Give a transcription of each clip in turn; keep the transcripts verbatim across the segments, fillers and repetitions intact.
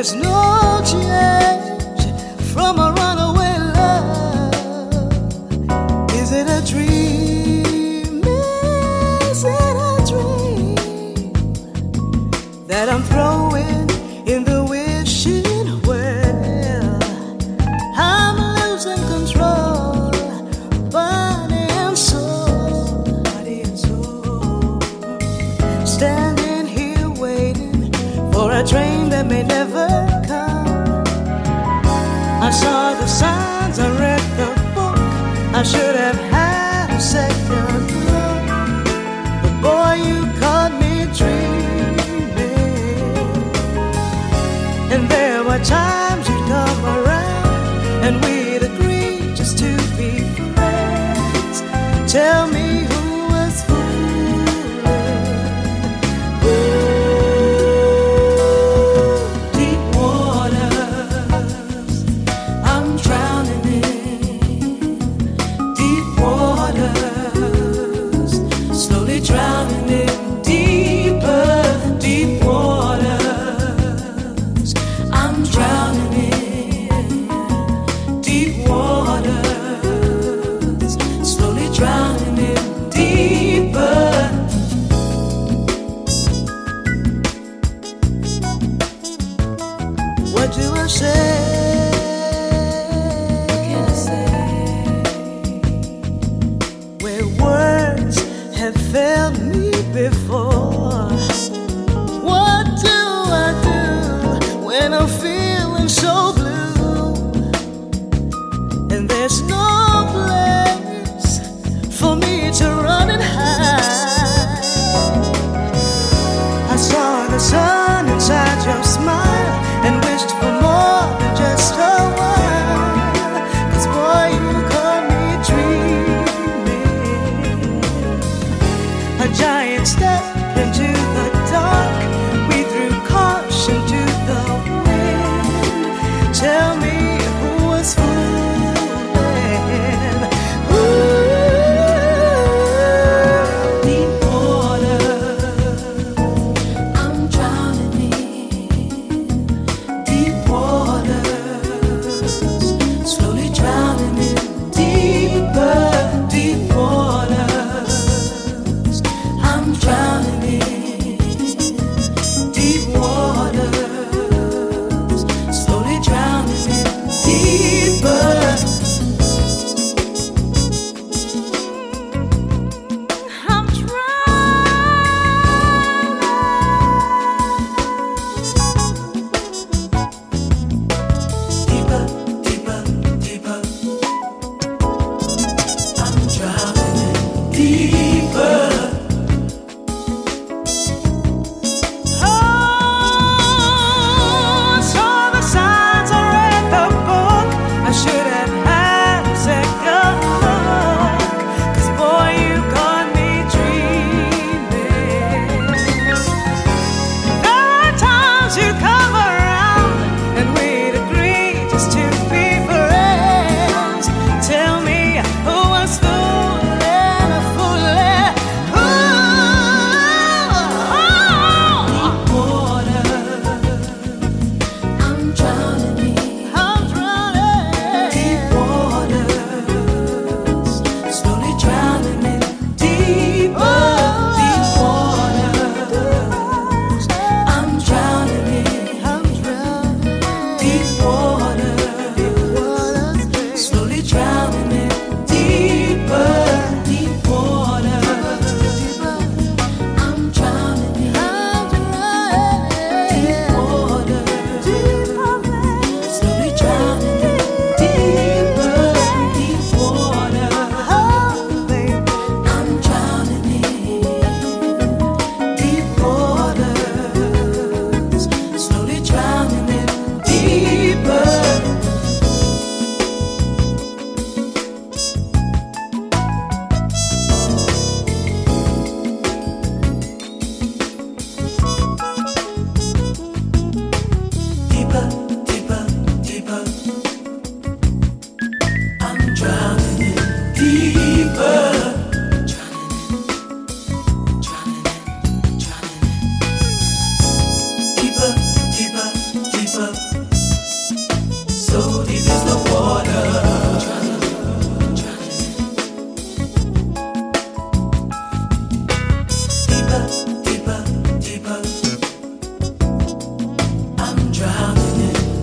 there's no change from a runaway love. Is it a dream? Is it a dream that I'm throwing in the wishing well? I'm losing control, body and soul, body and soul. Standing here waiting for a train that may never come. I saw the signs, I read the book, I should have had a second look. But boy, you caught me dreaming. And there were times you'd come around and we'd agree just to be friends. Tell me who was fooling. Ooh, deep waters I'm drowning in. Deep waters, slowly drowning in. Deeper, deep waters I'm drowning in. Deep waters, slowly drowning in. Deeper. What do I say? What can I say? Where words have failed me before. What do I do when I'm feeling so blue? And there's no place for me to run and hide. I saw the sun inside your smile and wished for more than just a while. 'Cause boy, you caught me dreaming. A giant step into the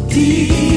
deep.